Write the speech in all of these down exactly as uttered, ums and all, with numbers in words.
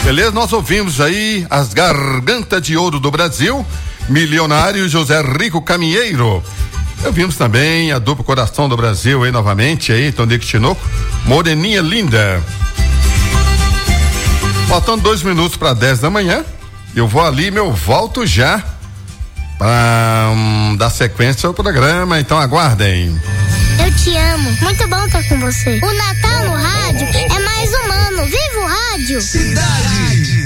Beleza? Nós ouvimos aí as Gargantas de Ouro do Brasil, Milionário José Rico Caminheiro. Ouvimos também a dupla Coração do Brasil aí novamente, aí, Tonico Tinoco, Moreninha Linda. Faltando dois minutos para dez da manhã, eu vou ali, meu, volto já para um, dar sequência ao programa, então aguardem. Eu te amo, muito bom estar com você. O Natal no rádio é mais humano. Viva o rádio! Cidade.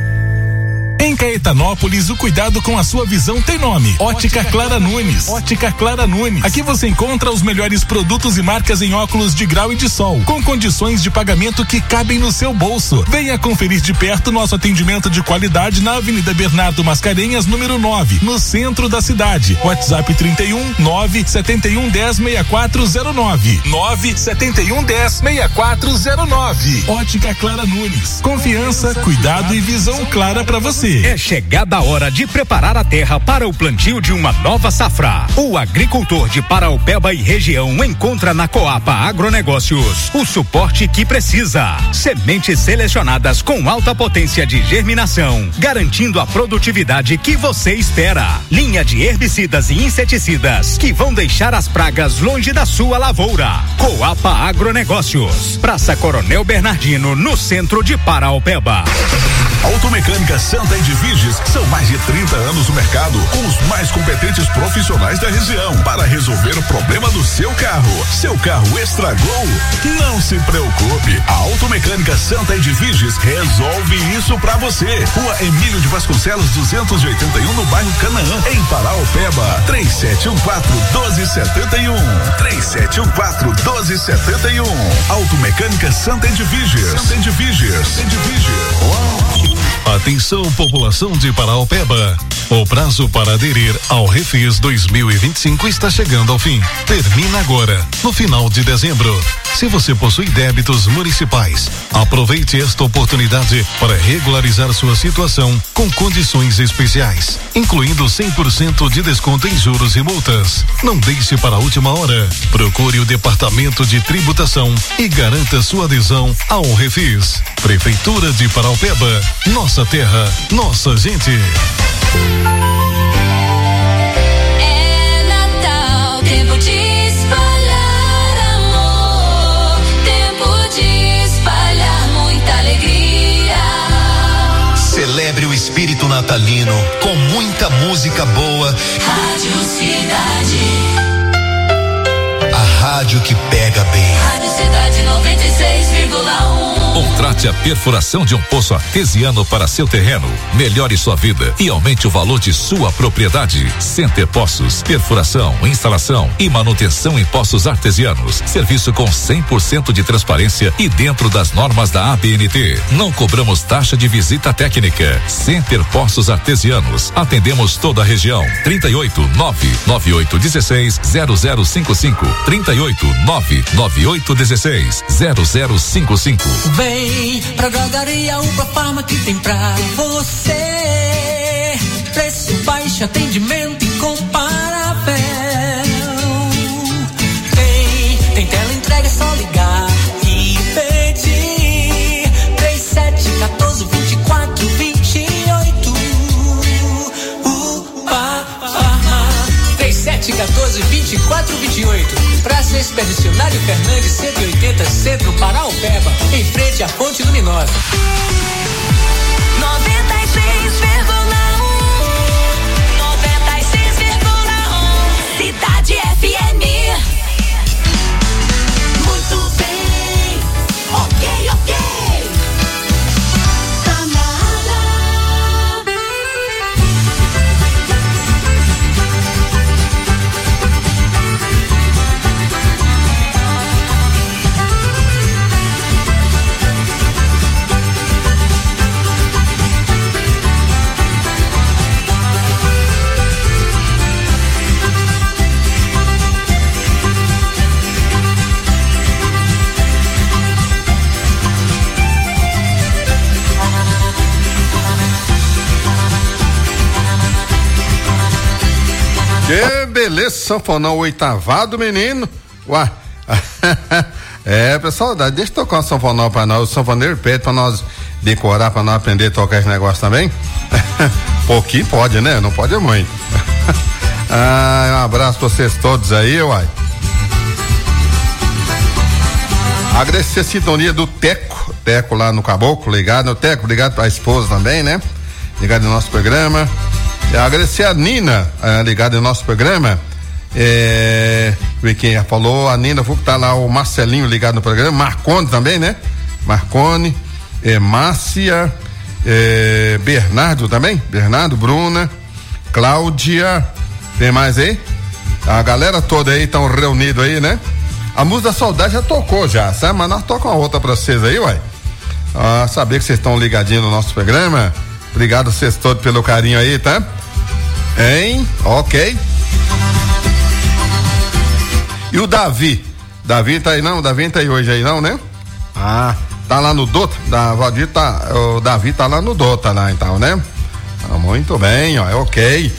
Em Caetanópolis, o cuidado com a sua visão tem nome. Ótica Clara Nunes. Ótica Clara Nunes. Aqui você encontra os melhores produtos e marcas em óculos de grau e de sol, com condições de pagamento que cabem no seu bolso. Venha conferir de perto nosso atendimento de qualidade na Avenida Bernardo Mascarenhas, número nove, no centro da cidade. WhatsApp trinta e um, nove sete um, dez, sessenta e quatro zero nove. nove sete um, dez, sessenta e quatro zero nove. Ótica Clara Nunes. Confiança, cuidado e visão clara para você. É chegada a hora de preparar a terra para o plantio de uma nova safra. O agricultor de Paraupeba e região encontra na Coapa Agronegócios o suporte que precisa. Sementes selecionadas com alta potência de germinação, garantindo a produtividade que você espera. Linha de herbicidas e inseticidas que vão deixar as pragas longe da sua lavoura. Coapa Agronegócios, Praça Coronel Bernardino, no centro de Paraupeba. Automecânica Santa Edviges, são mais de trinta anos no mercado, com os mais competentes profissionais da região, para resolver o problema do seu carro. Seu carro estragou? Não se preocupe, a Automecânica Santa Edviges resolve isso pra você. Rua Emílio de Vasconcelos duzentos e oitenta e um, no bairro Canaã, em Paraupeba. três sete um quatro, doze setenta e um. três sete um quatro, doze setenta e um. Automecânica Santa Edviges. Santa Edviges. Santa Edviges. Atenção, população de Paraupeba. O prazo para aderir ao Refis dois mil e vinte e cinco está chegando ao fim. Termina agora, no final de dezembro. Se você possui débitos municipais, aproveite esta oportunidade para regularizar sua situação com condições especiais, incluindo cem por cento de desconto em juros e multas. Não deixe para a última hora. Procure o Departamento de Tributação e garanta sua adesão ao Refis. Prefeitura de Paraupeba, nossa terra, nossa gente. É Natal, tempo de espalhar amor, tempo de espalhar muita alegria. Celebre o espírito natalino com muita música boa. Rádio Cidade. A rádio que pega bem. Rádio Cidade noventa e seis vírgula um. Contrate a perfuração de um poço artesiano para seu terreno. Melhore sua vida e aumente o valor de sua propriedade. Center Poços, perfuração, instalação e manutenção em poços artesianos. Serviço com cem por cento de transparência e dentro das normas da A B N T. Não cobramos taxa de visita técnica. Center Poços Artesianos. Atendemos toda a região. trinta e oito, nove nove oito um seis, zero zero cinco cinco. trinta e oito, nove nove oito um seis, zero zero cinco cinco. Vem pra Drogaria Upa Farma que tem pra você. Preço baixo, atendimento incomparável. Tem, tem tela entrega, é só ligar e pedir. três sete um quatro, vinte e quatro, vinte e oito. Upa Farma. três sete um quatro, vinte e quatro, vinte e oito. Praça Expedicionário Fernandes, cento e oitenta, Centro Paraupeba, em frente à Ponte Luminosa. noventa e seis vírgula um. noventa e seis vírgula um. Cidade F M. Muito bem. Ok, ok. Tá na área. Que beleza, sanfonão oitavado, menino. Ué, É, pessoal, deixa eu tocar um sanfonão pra nós, o sanfoneiro pede pra nós decorar, pra nós aprender a tocar esse negócio também. Pouquinho pode, né? Não pode muito. Ah, um abraço pra vocês todos aí, uai. Agradecer a sintonia do Teco, Teco lá no Caboclo, ligado, Teco, obrigado pra esposa também, né? Ligado no nosso programa. É, agradecer a Nina, é, ligado no nosso programa. É, quem já falou, a Nina, vou tá lá o Marcelinho ligado no programa, Marcone também, né? Marcone, é, Márcia, é, Bernardo também, Bernardo, Bruna, Cláudia, tem mais aí? A galera toda aí estão reunidos aí, né? A música da saudade já tocou já, sabe? Mas nós tocamos uma outra pra vocês aí, uai. Ah, saber que vocês estão ligadinhos no nosso programa. Obrigado a vocês todos pelo carinho aí, tá? Hein? Ok. E o Davi? Davi tá aí não? O Davi tá aí hoje aí não, né? Ah, tá lá no Dota? Da Valdir tá, o Davi tá lá no Dota lá então, né? Ah, muito bem, ó, é ok.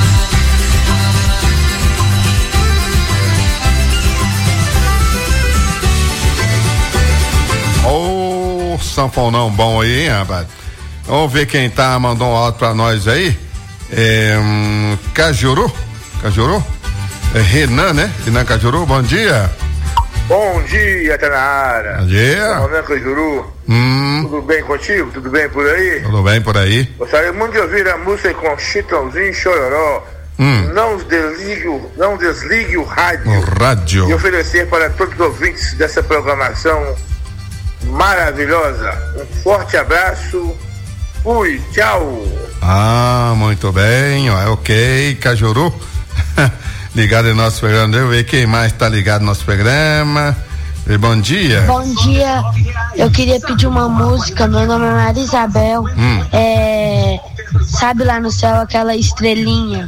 Ô, oh, sanfonão bom aí, hein, rapaz? Vamos ver quem tá, mandou um áudio pra nós aí. É, hum, Cajuru? Cajuru? É Renan, né? Renan Cajuru, bom dia. Bom dia, tá na área. Bom dia. Renan Cajuru. Hum. Tudo bem contigo? Tudo bem por aí? Tudo bem por aí. Gostaria muito de ouvir a música com Chitãozinho e Chororó. Hum. Não desligue, o, não desligue o rádio. O rádio. E oferecer para todos os ouvintes dessa programação maravilhosa. Um forte abraço. Fui, tchau. Ah, muito bem, ó, é ok, Cajuru. Ligado no nosso programa, eu ver quem mais tá ligado no nosso programa. E bom dia. Bom dia, eu queria pedir uma música, meu nome é Maria Isabel. Hum. É, sabe lá no céu aquela estrelinha?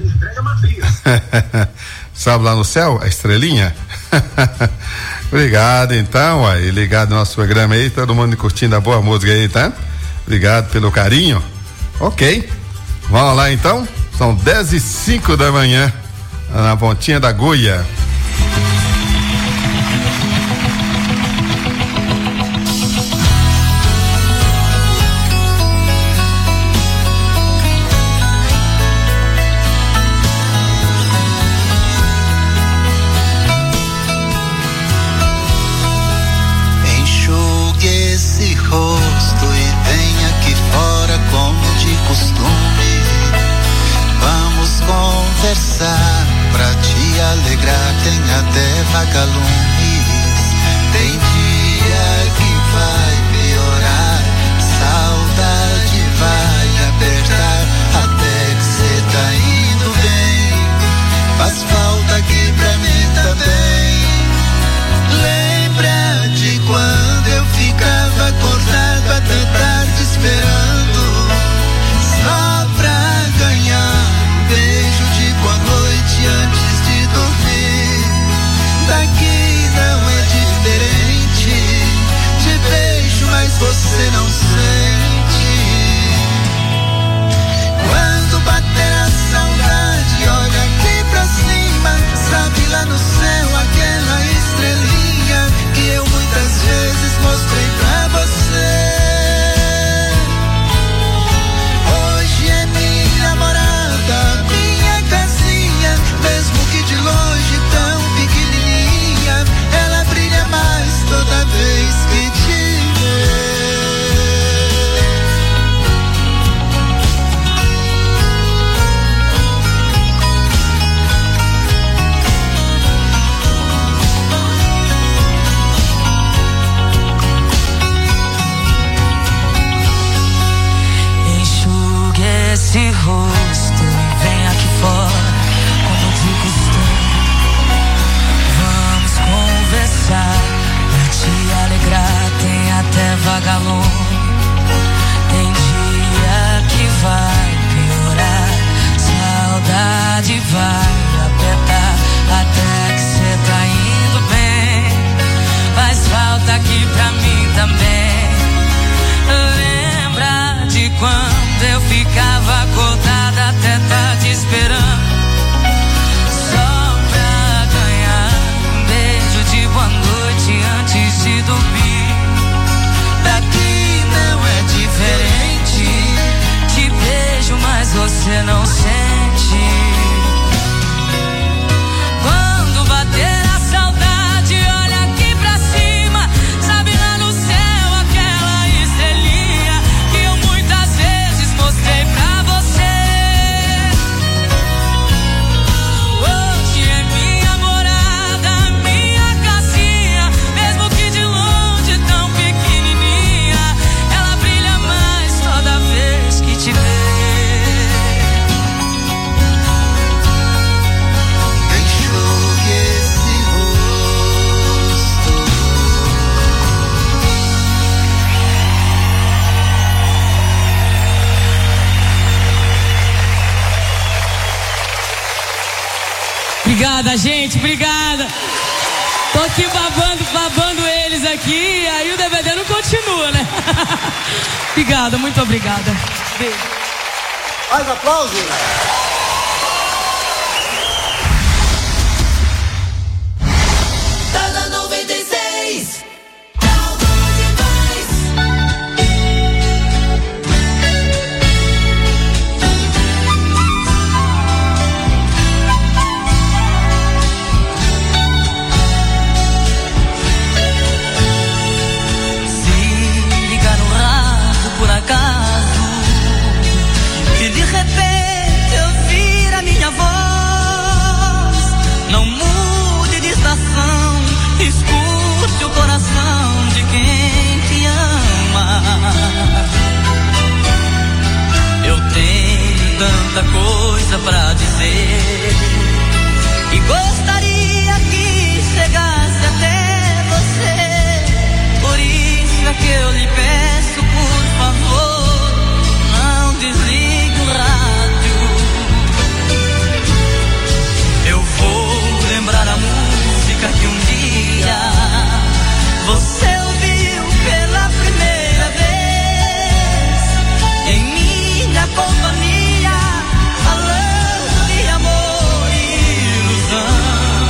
Sabe lá no céu a estrelinha? Obrigado então, aí, ligado no nosso programa aí, todo mundo curtindo a boa música aí, tá? Obrigado pelo carinho. Ok, vamos lá então, são dez e cinco da manhã, na pontinha da agulha. Enxugue esse rosto e venha aqui fora como de costume. Vamos conversar pra te alegrar, tem até vagalumes. Tem dia que vai piorar, saudade vai apertar, até que cê tá indo bem. Faz falta aqui pra mim também. Lembra de quando eu ficava acordado até tarde esperando, só pra ganhar um beijo de boa noite antes de dormir. Daqui não é diferente, de beijo Obrigada, gente, obrigada. Tô aqui babando, babando eles aqui, aí o D V D não continua, né? Obrigada, muito obrigada. Beijo. Mais aplausos. Tá na noventa e seis. Por acaso, e de repente eu vir a minha voz, não mude de estação, escute o coração de quem te ama. Eu tenho tanta coisa pra dizer e gostaria que chegasse até você. Por isso é que eu lhe peço, por favor, não desligue o rádio. Eu vou lembrar a música que um dia você ouviu pela primeira vez em minha companhia, falando de amor e ilusão.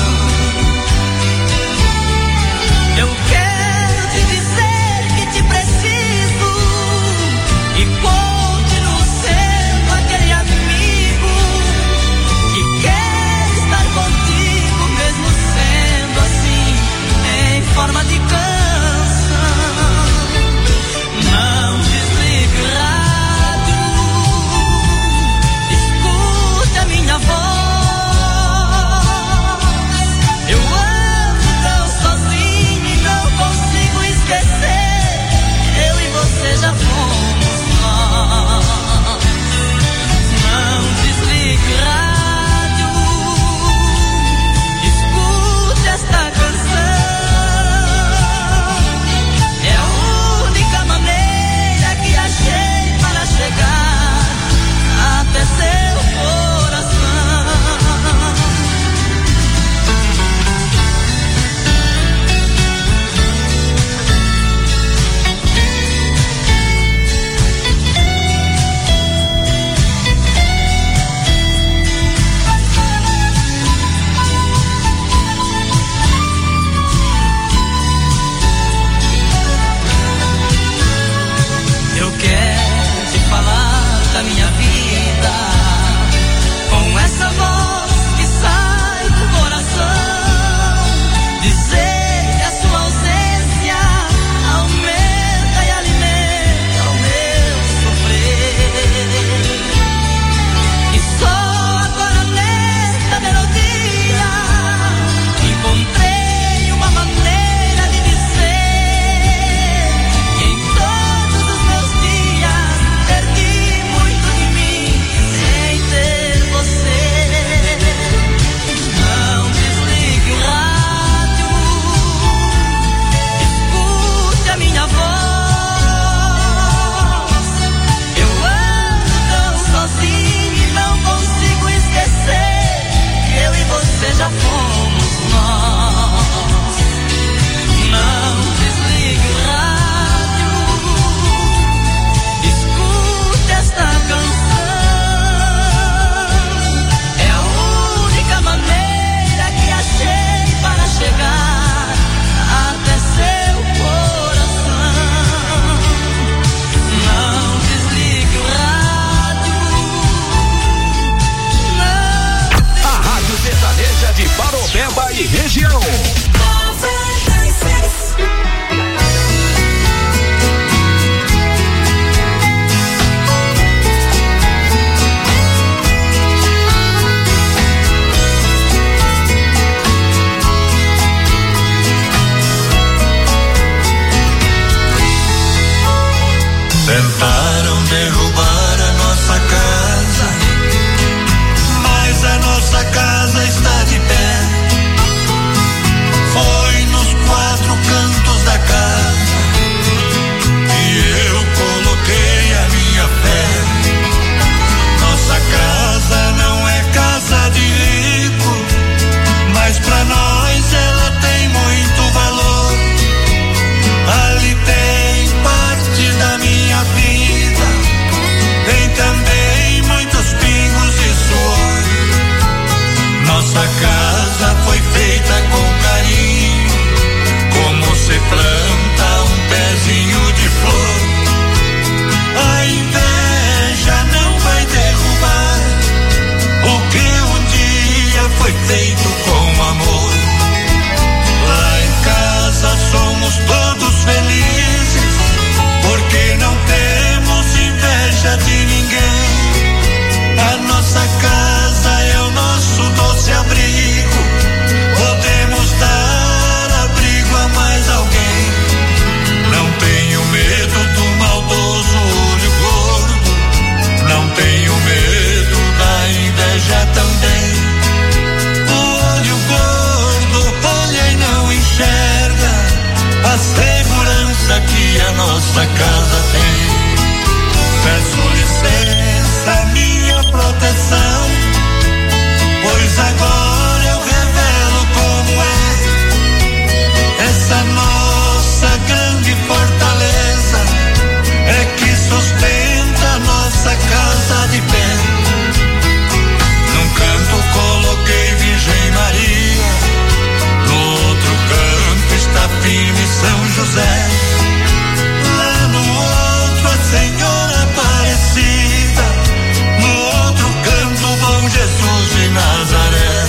São José. Lá no outro a Senhora Aparecida, no outro canto Bom Jesus de Nazaré.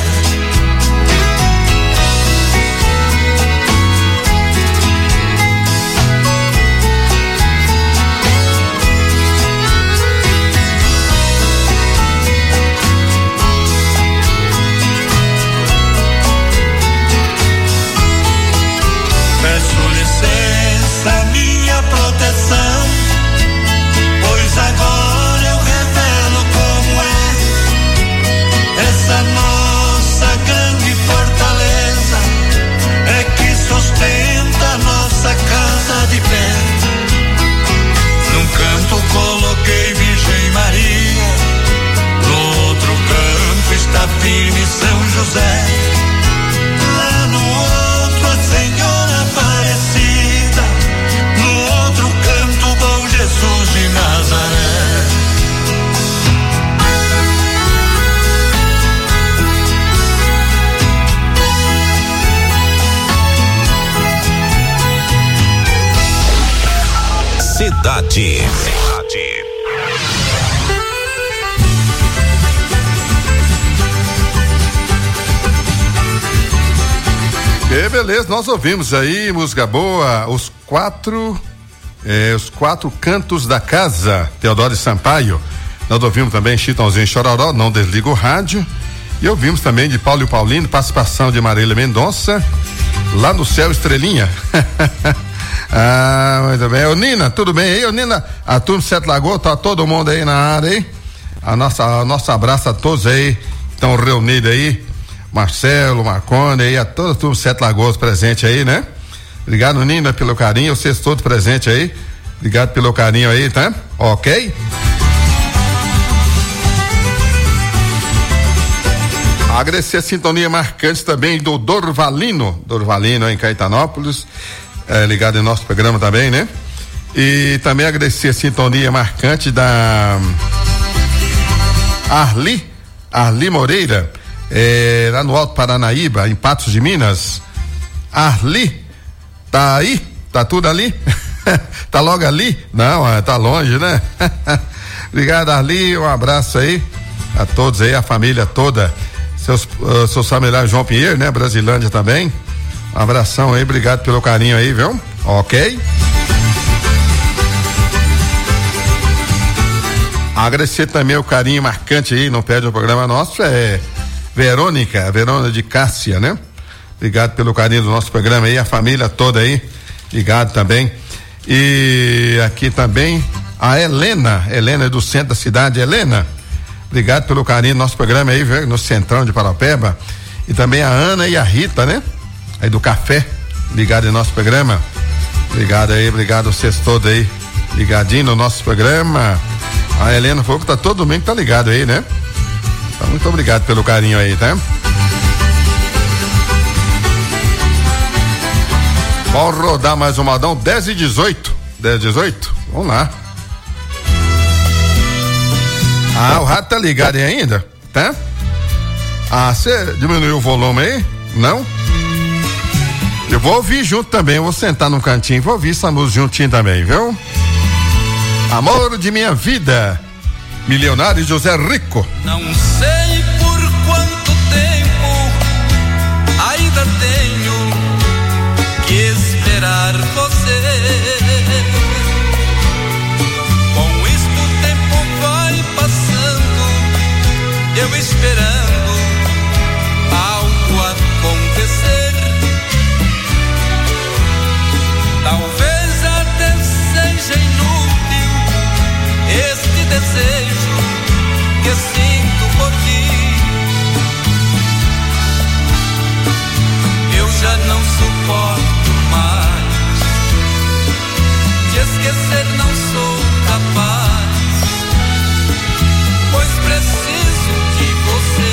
Minha proteção, pois agora eu revelo como é essa nossa grande fortaleza, é que sustenta nossa casa de pé. Num canto coloquei Virgem Maria, no outro canto está firme São José. Lá no outro a Senhora Aparecida, no outro canto Bom Jesus de Nazaré. Cidade. Que beleza, nós ouvimos aí música boa, os quatro eh, os quatro cantos da casa, Teodoro Sampaio. Nós ouvimos também Chitãozinho e Chororó, Não Desliga o Rádio, e ouvimos também de Paulo e Paulino, participação de Marília Mendonça, Lá no Céu Estrelinha. Ah, muito bem. Ô Nina, tudo bem aí? Ô Nina, a turma Sete Lagoas, tá todo mundo aí na área aí? A nossa, a nosso abraço a todos aí, estão reunidos aí, Marcelo, Marcone aí, a toda a turma Sete Lagoas presente aí, né? Obrigado, Nina, pelo carinho, vocês todos presentes aí, obrigado pelo carinho aí, tá? Ok? Agradecer a sintonia marcante também do Dorvalino, Dorvalino em Caetanópolis, é, ligado em nosso programa também, né? E também agradecer a sintonia marcante da Arli, Arli Moreira, é, lá no Alto Paranaíba, em Patos de Minas. Arli, tá aí? Tá tudo ali? Tá logo ali? Não, tá longe, né? Obrigado, Arli, um abraço aí a todos aí, a família toda, seus, uh, seus familiares, João Pinheiro, né? Brasilândia também. Um abração aí, obrigado pelo carinho aí, viu? Ok? Agradecer também o carinho marcante aí, não perde o programa nosso, é Verônica, Verônica de Cássia, né? Obrigado pelo carinho do nosso programa aí, a família toda aí, obrigado também. E aqui também a Helena, Helena é do centro da cidade. Helena, obrigado pelo carinho do nosso programa aí, viu? No centrão de Paraupeba. E também a Ana e a Rita, né? Aí do café, ligado em nosso programa. Obrigado aí, obrigado a vocês todos aí, ligadinho no nosso programa. A Helena falou que tá todo domingo, tá ligado aí, né? Então, muito obrigado pelo carinho aí, tá? Vamos rodar mais um modão, dez e dezoito. dez e dezoito? Vamos lá. Ah, o rádio tá ligado aí ainda? Tá? Ah, você diminuiu o volume aí? Não? Eu vou ouvir junto também, eu vou sentar num cantinho, vou ouvir essa música juntinho também, viu? Amor de minha vida, Milionário José Rico. Não sei por quanto tempo ainda tenho que esperar você. Com isso o tempo vai passando, eu esperando algo acontecer. Talvez até seja inútil este desejo que sinto por ti. Eu já não suporto mais, de esquecer não sou capaz, pois preciso de você.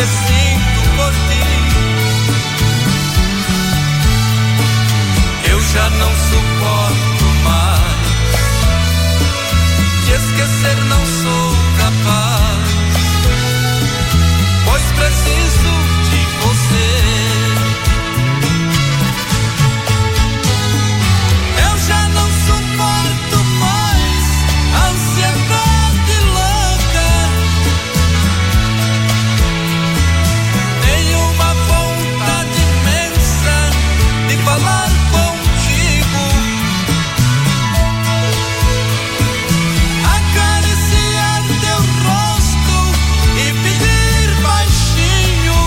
que sinto por ti. Eu já não suporto mais. De esquecer não sou capaz, pois preciso de você. Eu já não suporto mais a ansiedade louca. Tenho uma vontade imensa de falar contigo, acariciar teu rosto e pedir baixinho: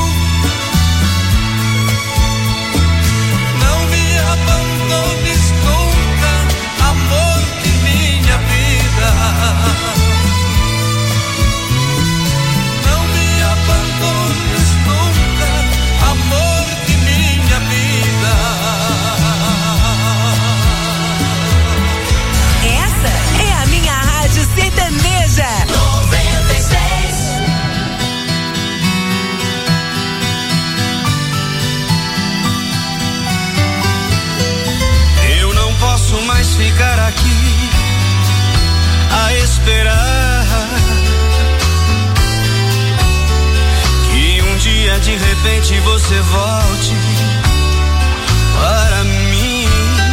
não me abandones nunca, amor de minha vida. Não me abandones nunca, amor de minha vida. Essa é a minha rádio sertaneja. noventa e seis. Eu não posso mais ficar aqui a esperar que um dia de repente você volte para mim.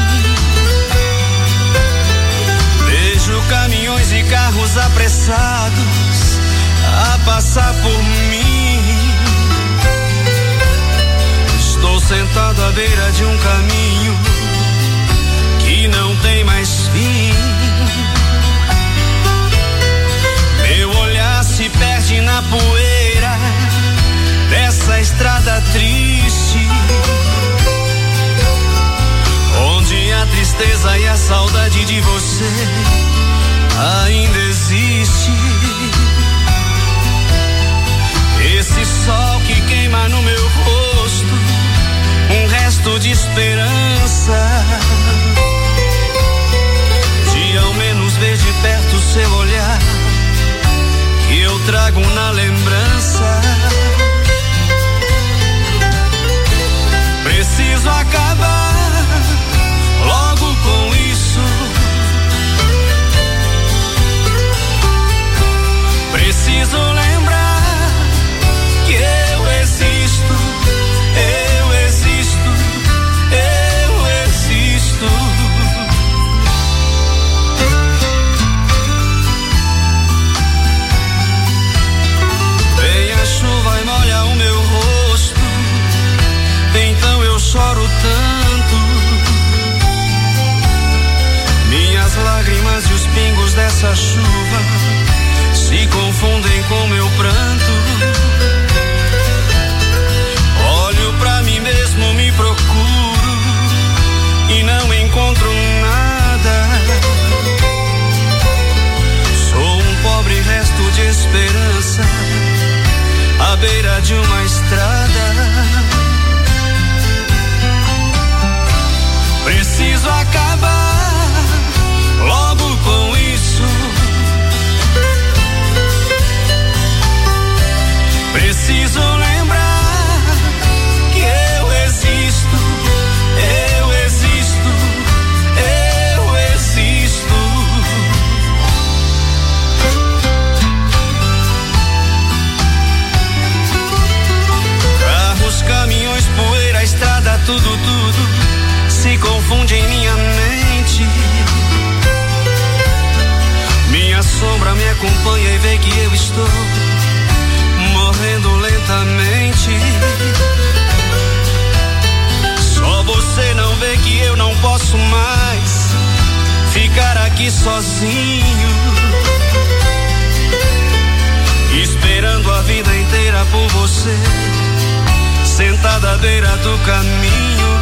Vejo caminhões e carros apressados a passar por mim. Estou sentado à beira de um caminho que não tem mais fim. Meu olhar se perde na poeira dessa estrada triste, onde a tristeza e a saudade de você ainda existe. Esse sol que queima no meu rosto, um resto de esperança, de ao menos ver de perto o seu olhar, que eu trago na lembrança. Preciso acabar logo com isso. Preciso lembrar que eu existo, eu existo, eu existo. Vem a chuva e molha o meu rosto, então eu choro tanto. Minhas lágrimas e os pingos dessa chuva se confundem com meu pranto. Olho pra mim mesmo, me procuro e não encontro nada. Sou um pobre resto de esperança à beira de uma estrada. Preciso acabar logo com isso. Preciso lembrar que eu existo, eu existo, eu existo. Carros, caminhões, poeira, estrada, tudo, tudo se confunde em minha mente. Minha sombra me acompanha e vê que eu estou morrendo lentamente. Só você não vê que eu não posso mais ficar aqui sozinho, esperando a vida inteira por você, sentada à beira do caminho.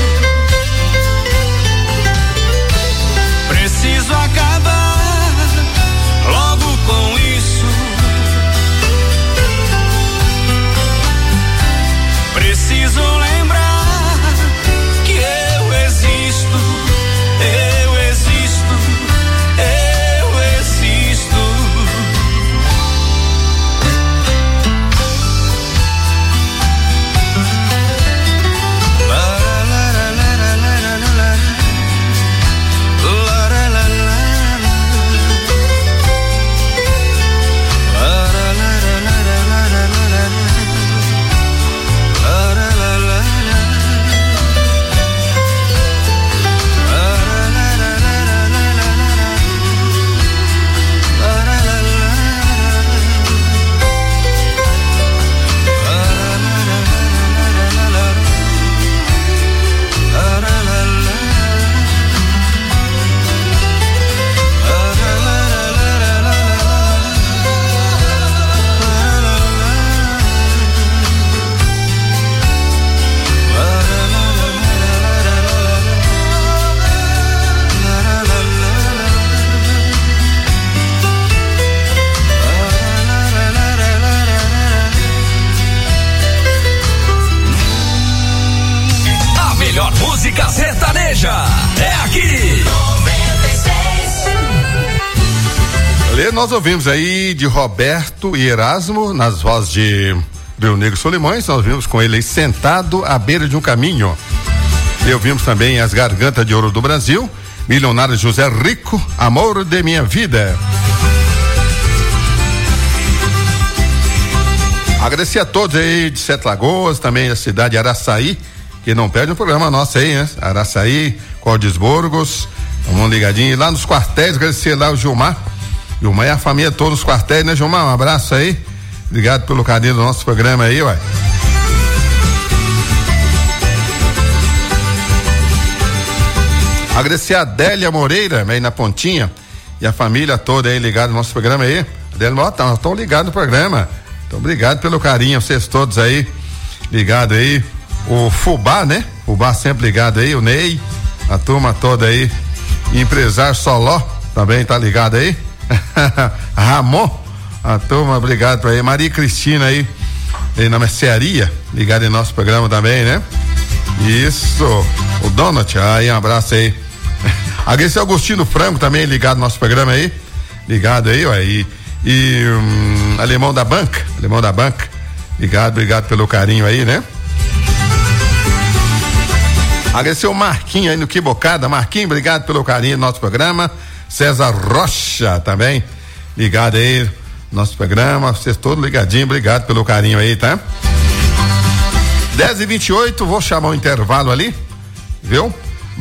Preciso acabar logo com isso. Preciso lembrar que eu existo, eu existo, eu existo. E nós ouvimos aí de Roberto e Erasmo, nas vozes de Rio Negro Solimões, nós vimos com ele aí sentado à beira de um caminho. E ouvimos também As Gargantas de Ouro do Brasil, Milionário José Rico, Amor de Minha Vida. Agradecer a todos aí de Sete Lagoas, também a cidade de Araçaí, que não perde um programa nosso aí, né? Araçaí, Cordisburgos, vamos ligadinho. E lá nos quartéis, agradecer lá o Gilmar. Gilmar e a família todos nos quartéis, né, Gilmar? Um abraço aí. Obrigado pelo carinho do nosso programa aí, ué. Agradecer a Adélia Moreira, aí na Pontinha, e a família toda aí ligada no nosso programa aí. Adélia, nós estamos ligados no programa. Então, obrigado pelo carinho, vocês todos aí, ligado aí. O Fubá, né? Fubá sempre ligado aí, o Ney, a turma toda aí. Empresário Soló, também tá ligado aí. Ramon, a turma, obrigado pra aí. Maria Cristina aí, aí na mercearia, ligado em nosso programa também, né? Isso, o Donut, aí um abraço aí. Agradecer ao Agostinho Franco também, ligado no nosso programa aí, ligado aí, ó, e, e um, Alemão da Banca, Alemão da Banca, ligado, obrigado pelo carinho aí, né? Agradecer o Marquinho aí no Que Bocada, Marquinho, obrigado pelo carinho do nosso programa. César Rocha também, ligado aí no nosso programa, vocês todos ligadinhos, obrigado pelo carinho aí, tá? dez e vinte e oito, vou chamar um intervalo ali, viu?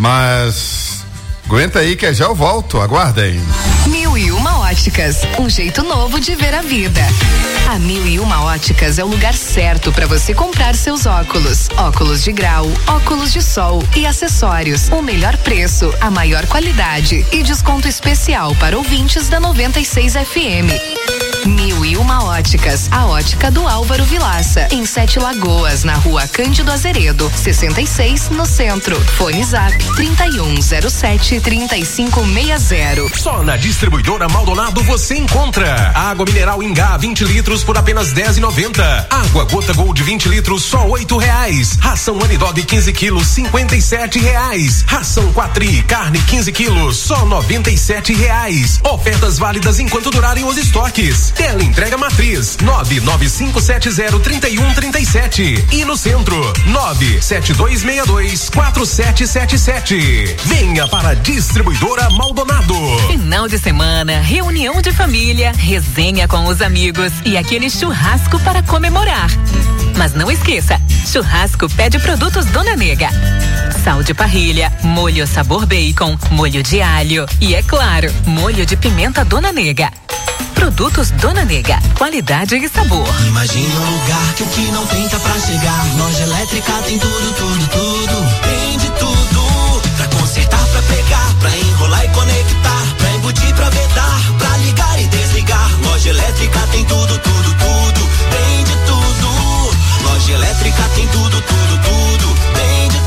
Mas aguenta aí que já eu volto, aguarda aí. Mil e uma óticas, um jeito novo de ver a vida. A Mil e uma óticas é o lugar certo para você comprar seus óculos. Óculos de grau, óculos de sol e acessórios. O melhor preço, a maior qualidade e desconto especial para ouvintes da noventa e seis F M. Mil e uma óticas, a ótica do Álvaro Vilaça, em Sete Lagoas, na rua Cândido Azeredo, sessenta e seis, no centro. Fone Zap trinta e um zero sete, trinta e cinco sessenta. Só na Distribuidora Maldonado você encontra água mineral Ingá vinte litros por apenas dez e noventa. Água Gota Gold vinte litros só oito reais. Ração Anidog quinze quilos cinquenta e sete reais. Ração Quatri carne quinze quilos só noventa e sete reais. Ofertas válidas enquanto durarem os estoques. Tela entrega matriz nove nove cinco sete zero trinta e um trinta e sete e no centro nove sete dois seis dois quatro sete sete sete. Venha para a Distribuidora Maldonado. Final de semana, reunião de família, resenha com os amigos e aquele churrasco para comemorar. Mas não esqueça, churrasco pede produtos Dona Nega. Sal de parrilha, molho sabor bacon, molho de alho e, é claro, molho de pimenta Dona Nega. Produtos Dona Nega, qualidade e sabor. Imagina um lugar que o que não tem tá pra chegar. Loja elétrica tem tudo, tudo, tudo. Tem de tudo. Pra consertar, pra pegar, pra enrolar e conectar. Pra embutir, pra vedar, pra ligar e desligar. Loja elétrica tem tudo, tudo, tudo. Tem de tudo. Loja elétrica tem tudo, tudo, tudo. Tem de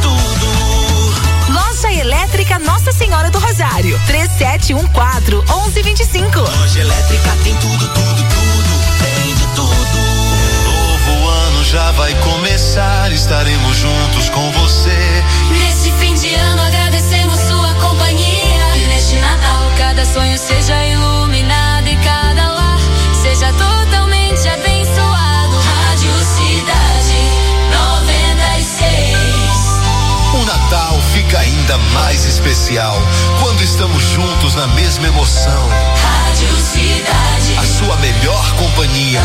tudo. Loja Elétrica Nossa Senhora do Rosário, três sete um quatro, um um dois cinco. Loja elétrica tem tudo, tudo, tudo. Tem de tudo. Novo ano já vai começar, estaremos juntos com você. Nesse fim de ano agradecemos sua companhia. E neste Natal cada sonho seja iluminado e cada lar seja totalmente abençoado. Rádio Cidade noventa e seis. O Natal fica ainda mais especial quando estamos juntos na mesma emoção. Rádio Cidade, a sua melhor companhia.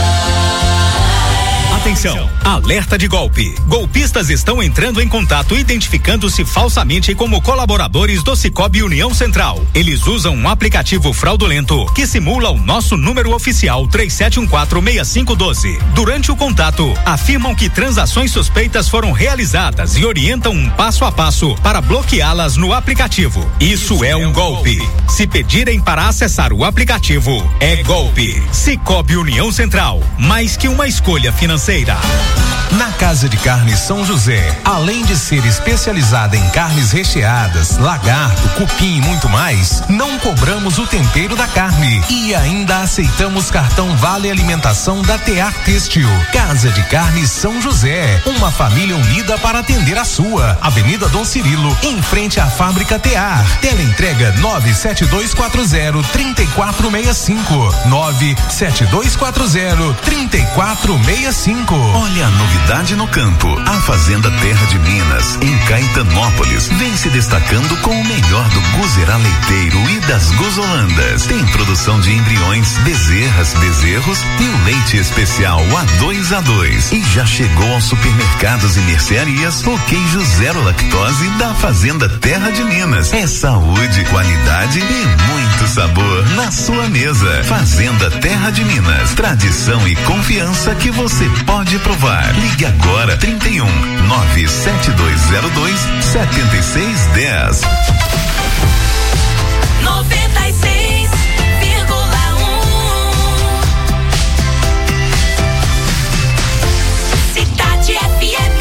Atenção, alerta de golpe. Golpistas estão entrando em contato identificando-se falsamente como colaboradores do Sicoob União Central. Eles usam um aplicativo fraudulento que simula o nosso número oficial três sete um quatro, seis cinco um dois. Durante o contato, afirmam que transações suspeitas foram realizadas e orientam um passo a passo para bloqueá-las no aplicativo. Isso é um golpe. Se pedirem para acessar o aplicativo, é golpe. Sicoob União Central, mais que uma escolha financeira. Natal Casa de Carnes São José, além de ser especializada em carnes recheadas, lagarto, cupim e muito mais, não cobramos o tempero da carne e ainda aceitamos cartão Vale Alimentação da Tear Têxtil. Casa de Carnes São José, uma família unida para atender a sua. Avenida Dom Cirilo, em frente à fábrica Tear. Teleentrega nove sete dois quatro zero, três quatro seis cinco. nove sete dois quatro zero, três quatro seis cinco. Olha a novidade no campo. A Fazenda Terra de Minas, em Caetanópolis, vem se destacando com o melhor do guzerá leiteiro e das guzolandas. Tem produção de embriões, bezerras, bezerros e o leite especial A dois A dois. E já chegou aos supermercados e mercearias o queijo zero lactose da Fazenda Terra de Minas. É saúde, qualidade e muito sabor na sua mesa. Fazenda Terra de Minas, tradição e confiança que você pode provar. Ligue agora trinta e um, nove sete dois zero dois, sete seis um zero. noventa e seis vírgula um Cidade F M.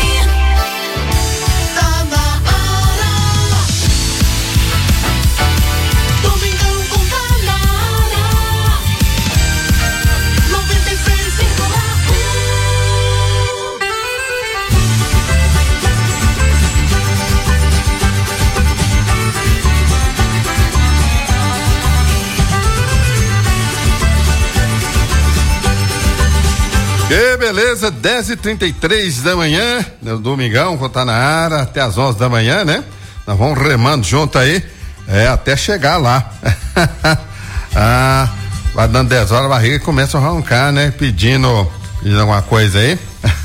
Tá na hora. Domingão com Danara. noventa e seis vírgula um Que beleza, dez e trinta e três da manhã, no domingão, vou estar na área até as onze da manhã, né? Nós vamos remando junto aí, é, até chegar lá. Ah, vai dando dez horas, a barriga começa a roncar, né? Pedindo, pedindo alguma coisa aí.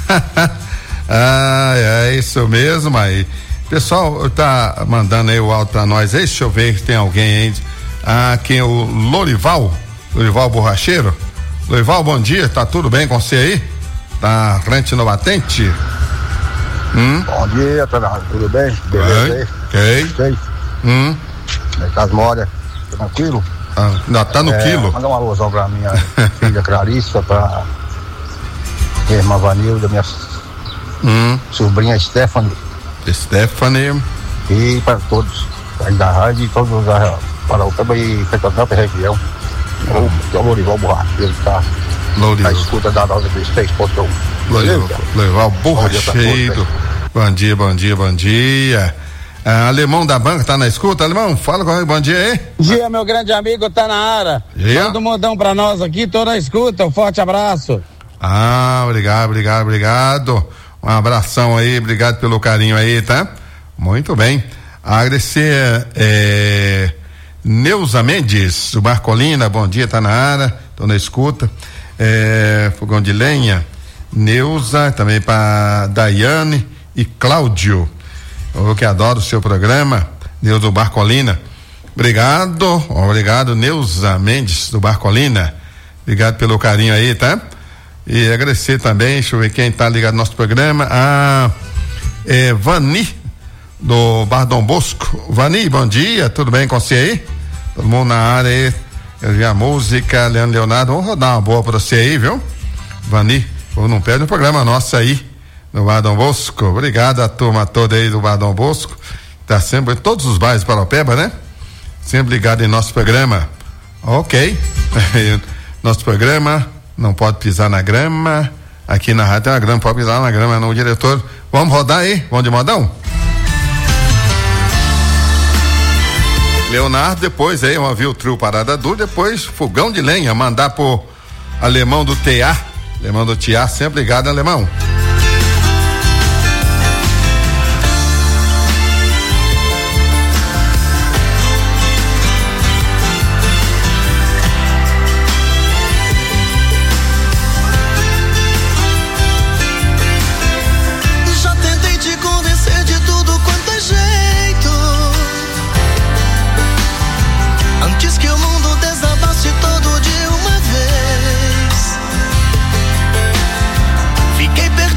Ah, é isso mesmo aí. Pessoal, tá mandando aí o áudio pra nós aí, deixa eu ver se tem alguém aí. Ah, quem é o Lorival, Lorival Borracheiro. Lorival, bom dia, tá tudo bem com você aí? Tá frente no batente? Hum? Bom dia, tudo bem? Beleza aí? Ok. Vocês? Hum? Mercado Mora, tranquilo? Ah, ainda tá no é, quilo? Manda uma alusão pra minha filha Clarissa, pra minha irmã Vanilda, minha hum. sobrinha Stephanie. Stephanie. E para todos, aí da rádio e todos os Paraupeba e Caetanópolis região. O Lorival Borracheiro tá na escuta da Rosa dos seis ponto um. Lorival Borracheiro. Bom dia, bom dia, bom dia. Ah, Alemão da banca tá na escuta, Alemão? Fala com bom dia aí. Bom dia, meu grande amigo, tá na área. Yeah. Manda um modão pra nós aqui, toda a escuta, um forte abraço. Ah, obrigado, obrigado, obrigado. Um abração aí, obrigado pelo carinho aí, tá? Muito bem. Agradecer, é, Neuza Mendes, do Barcolina, bom dia, tá na área, tô na escuta. É, fogão de lenha, Neuza, também para Daiane e Cláudio. Eu que adoro o seu programa, Neuza do Barcolina. Obrigado, obrigado, Neuza Mendes, do Barcolina. Obrigado pelo carinho aí, tá? E agradecer também, deixa eu ver quem tá ligado no nosso programa, a é, Vani, do Bar Dom Bosco. Vani, bom dia, tudo bem com você aí? Todo mundo na área aí, eu vi a música, Leandro Leonardo, vamos rodar uma boa pra você aí, viu? Vani, não perde o programa nosso aí, no Bar Dom Bosco. Obrigado a turma toda aí do Bar Dom Bosco, tá sempre em todos os bairros de Paraupeba, né? Sempre ligado em nosso programa. Ok, nosso programa não pode pisar na grama, aqui na rádio tem uma grama, pode pisar na grama não, diretor. Vamos rodar aí, vamos de modão? Leonardo, depois aí, vamos ver o trio Parada Dura, depois fogão de lenha, mandar pro Alemão do T A, Alemão do T A, sempre ligado, Alemão. Fiquei perdido.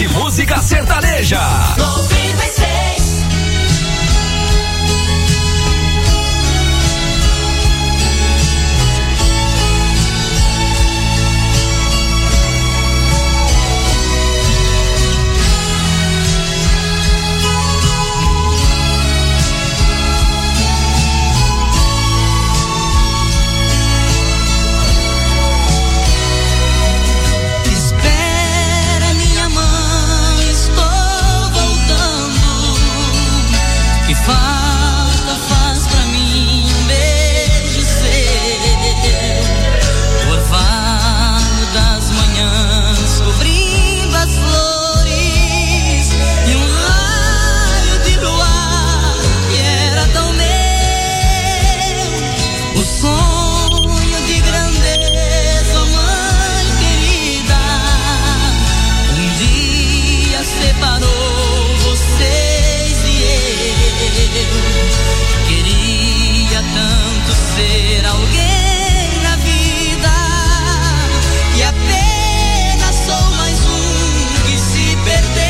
de música sertaneja. noventa e seis. Falta faz pra mim um beijo seu, orvalho das manhãs, cobrindo as flores, e um raio de luar que era tão meu, o sonho de grandeza, mãe querida, um dia separou vocês e eu. Queria tanto ser alguém na vida e apenas sou mais um que se perdeu.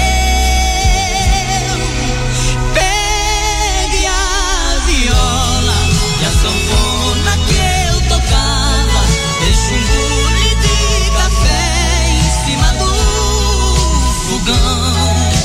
Pegue a viola e a sanfona que eu tocava, deixe um bule de café em cima do fogão.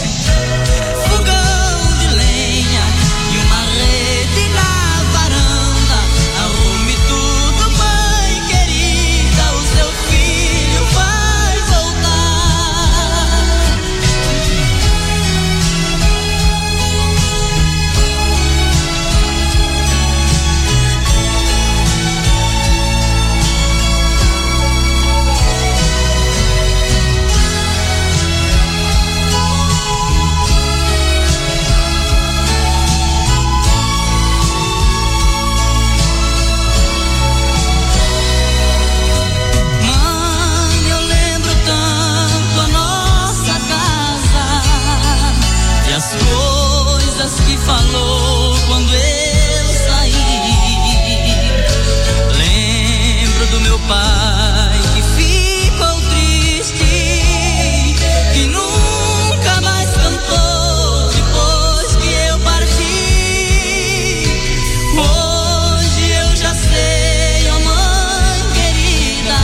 Falou quando eu saí. Lembro do meu pai que ficou triste, que nunca mais cantou depois que eu parti. Hoje eu já sei, ó mãe querida,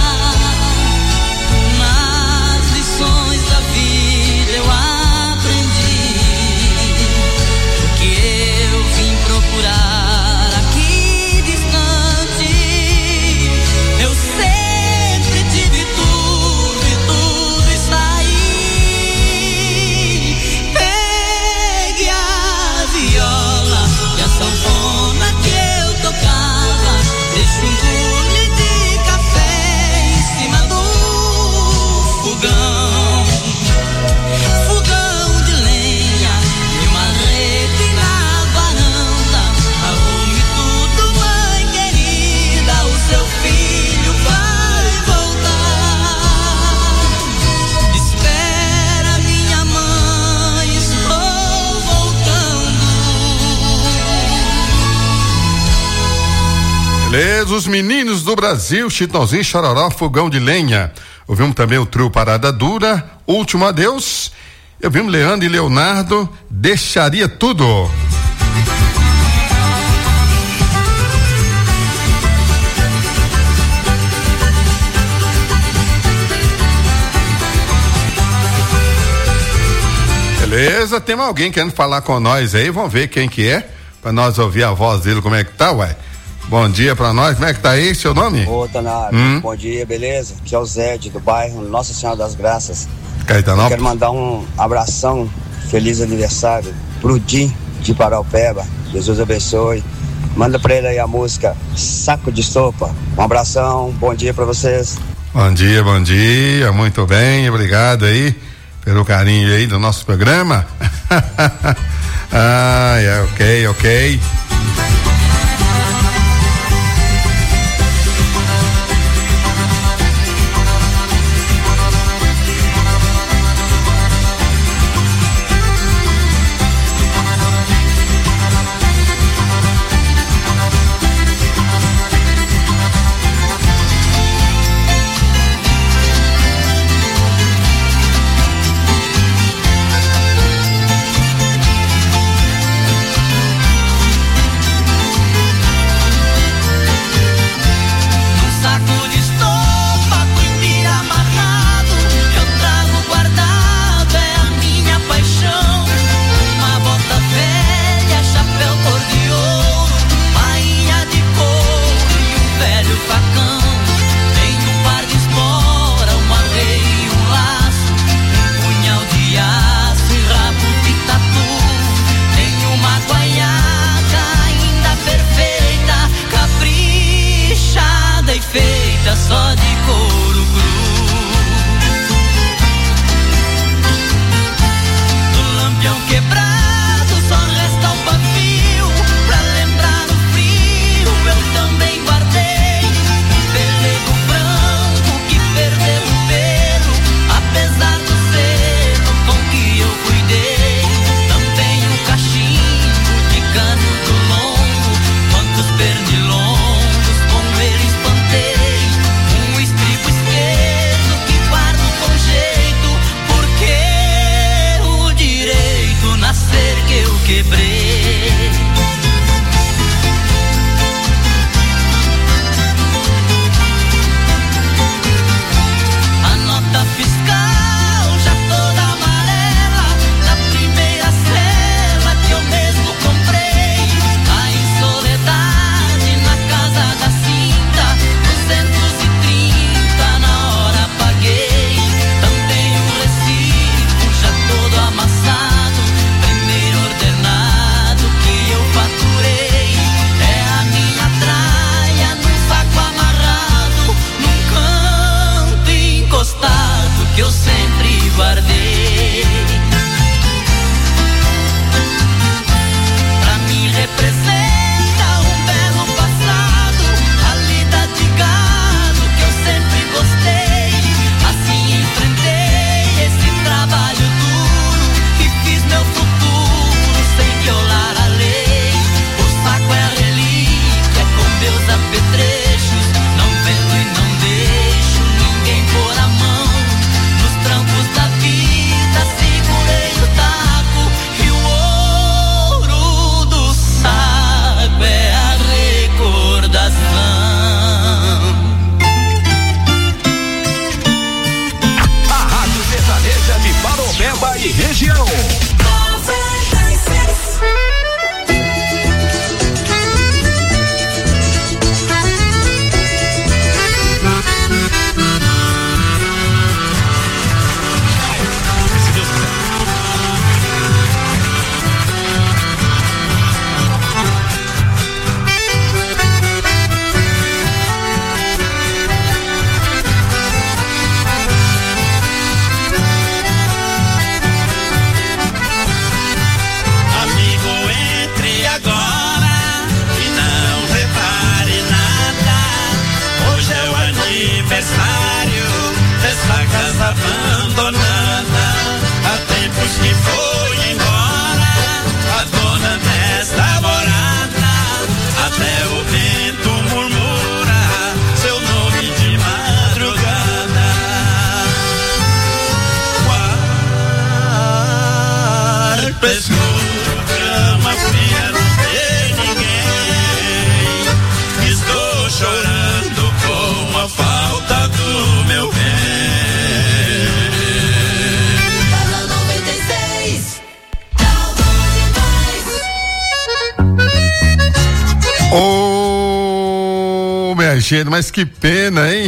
nas lições da vida eu aprendi. Eu vim procurar aqui distante, eu sempre tive tudo e tudo está aí. Pegue a viola e a sanfona que eu tocava, deixe um bule de café em cima do fogão. Fogão de lenha e uma rede na varanda. Arrume tudo, mãe querida, o seu filho vai voltar. Espera, minha mãe, estou voltando. Beleza, os meninos do Brasil, Chitãozinho, Chororó, Fogão de Lenha. Ouvimos também o trio Parada Dura, Último Adeus. Ouvimos Leandro e Leonardo, Deixaria Tudo. Beleza, tem alguém querendo falar com nós aí, vamos ver quem que é, pra nós ouvir a voz dele, como é que tá, ué. Bom dia pra nós, como é que tá aí, seu nome? Ô, Tanário, Hum. bom dia, beleza? Aqui é o Zed, do bairro Nossa Senhora das Graças. Caetanópolis. Eu quero mandar um abração, feliz aniversário pro Di de Paraupeba. Jesus abençoe. Manda pra ele aí a música Saco de Sopa. Um abração, bom dia pra vocês. Bom dia, bom dia, muito bem, obrigado aí pelo carinho aí do nosso programa. Ah, é, ok, ok. gente, mas que pena, hein?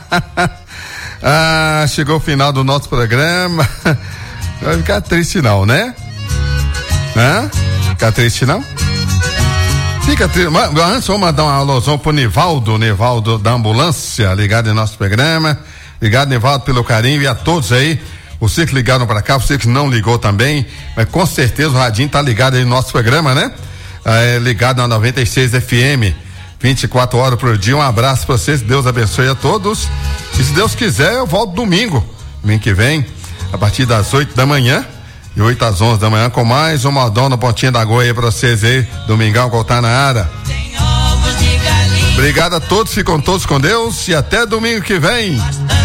Ah, chegou o final do nosso programa. Vai ficar triste não, né? Hã? Ficar triste não? Fica triste. Antes vamos mandar uma alusão pro Nivaldo, Nivaldo da ambulância, ligado em nosso programa. Obrigado, Nivaldo, pelo carinho, e a todos aí, você que ligaram pra cá, você que não ligou também, mas com certeza o radinho tá ligado aí no nosso programa, né? É, ligado na noventa e seis F M, vinte e quatro horas por dia. Um abraço pra vocês, Deus abençoe a todos. E se Deus quiser, eu volto domingo, domingo que vem, a partir das oito da manhã, e oito às onze da manhã, com mais um modão na Pontinha da Goia aí pra vocês aí, domingão, voltar na área. Obrigado a todos, ficam todos com Deus e até domingo que vem.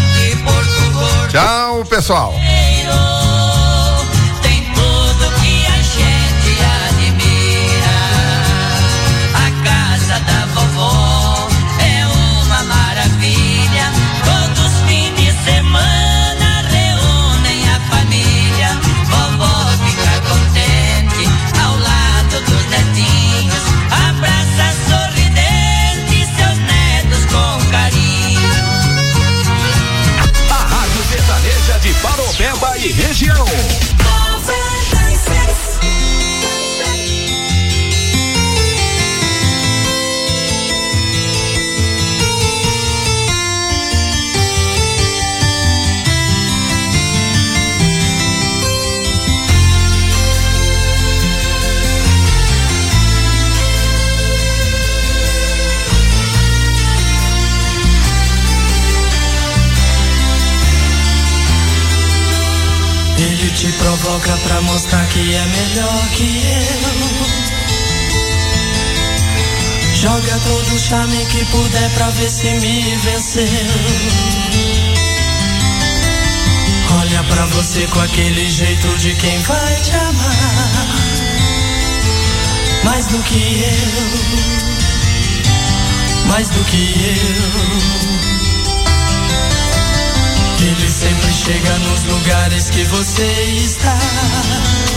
Tchau, pessoal. Paraupeba e região. Ele te provoca pra mostrar que é melhor que eu. Joga todo o charme que puder pra ver se me venceu. Olha pra você com aquele jeito de quem vai te amar mais do que eu, mais do que eu. Ele sempre chega nos lugares que você está.